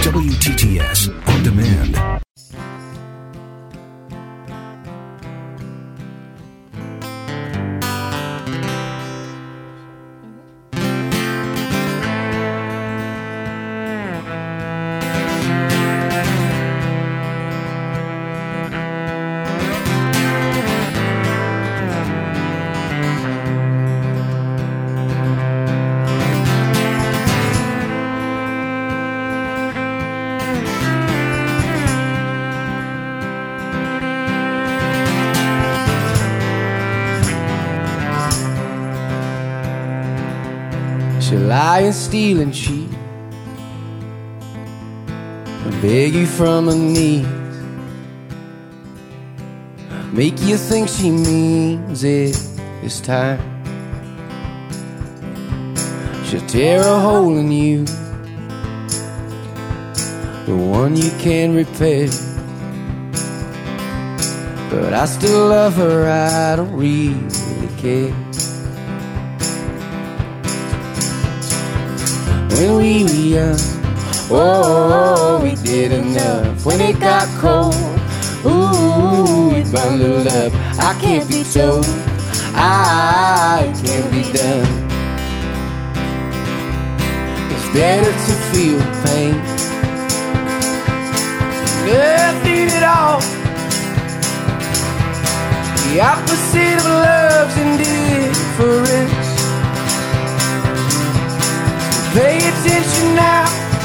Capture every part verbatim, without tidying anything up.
W T T S On Demand. She'll lie and steal and cheat and beg you from her knees, make you think she means it this time. She'll tear a hole in you, the one you can't repair. But I still love her, I don't really care. When we were young, oh, we did enough. When it got cold, ooh, we bundled up. I can't be told, I can't be done. It's better to feel pain, nothing at all. The opposite of love's indifference. Pay attention now,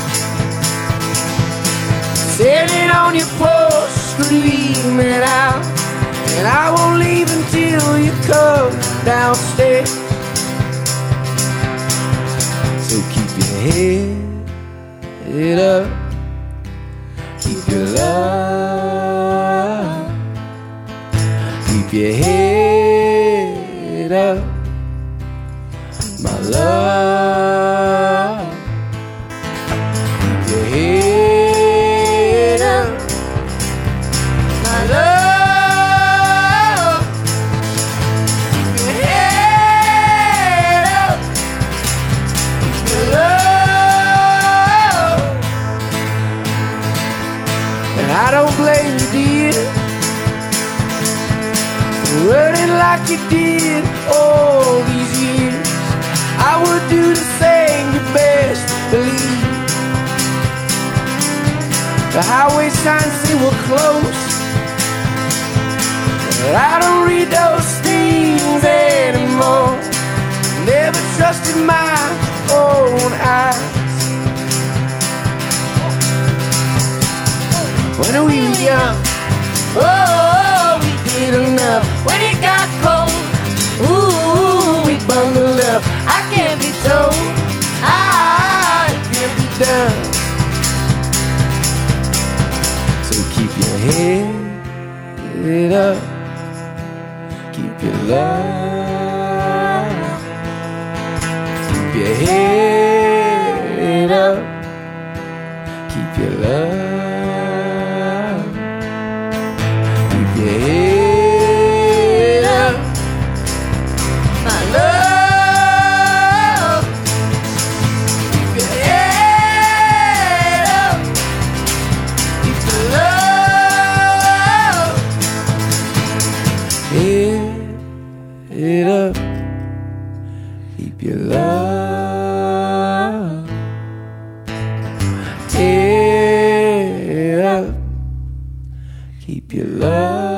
standing on your porch, screaming out, and I won't leave until you come downstairs. So keep your head up, keep your love, keep your head up, my love. I don't blame you, dear, for running like you did all these years. I would do the same, you best believe. The highway signs say we're close, but I don't read those things anymore. Never trusted my own eyes. When we were young, oh, we did enough. When it got cold, ooh, we bundled up. I can't be told, I can't be done. So keep your head up, keep your love, keep your head up, keep your love. Your head up, my love. Keep your head up, keep your love. Head up, keep your love. Head up, keep your love.